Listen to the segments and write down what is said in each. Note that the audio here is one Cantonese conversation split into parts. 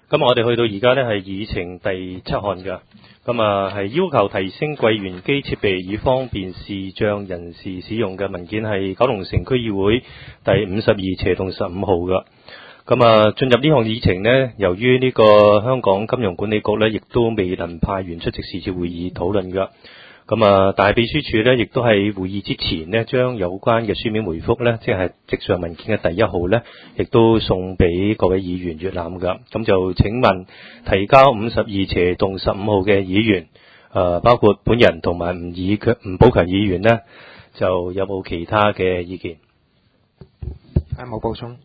咁我哋去到而家呢係議程第7項㗎。咁係要求提升櫃員機設備以方便視障人士使用嘅文件係九龍城區議會第52/15號㗎。咁進入呢項議程呢，由於呢個香港金融管理局呢亦都未能派員出席是次會議討論㗎。但係秘書處呢亦都喺會議之前呢，將有關嘅書面回覆呢，即係直上文件嘅第1號呢，亦都送俾各位議員閱覽㗎。咁就請問提交52/15號嘅議員，包括本人同埋吳寶強議員呢，就有冇其他嘅意見？ 冇補充。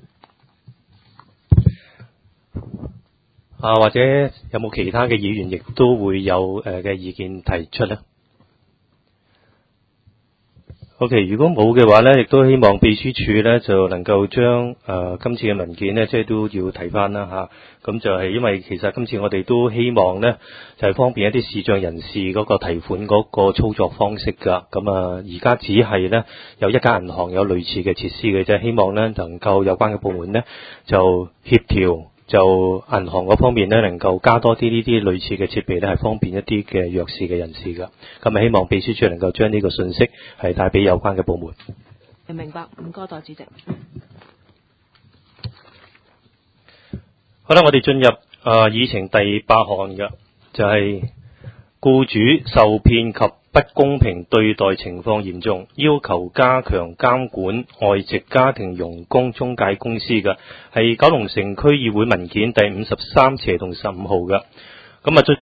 或者有冇其他嘅議員亦都會有嘅意見提出呢？OK， 如果冇嘅話呢，亦都希望秘書處呢就能夠將今次嘅文件呢，即係都要提翻啦嚇。咁就係因為其實今次我哋都希望呢，就係方便一啲視障人士嗰個提款嗰個操作方式㗎。而家只係呢，有一間銀行有類似嘅設施嘅啫，希望呢能夠有關嘅部門呢就協調。就銀行嗰方面呢，能夠加多啲呢啲類似嘅設備呢，係方便一啲嘅弱視嘅人士㗎。希望秘書處能夠將呢個信息係帶俾有關嘅部門。 明白，唔該，代主席。 好啦，我哋進入議程第8項㗎，就係僱主受騙及不公平對待情況嚴重，要求加強監管外籍家庭傭工中介公司嘅，係九龍城區議會文件第53/15號㗎。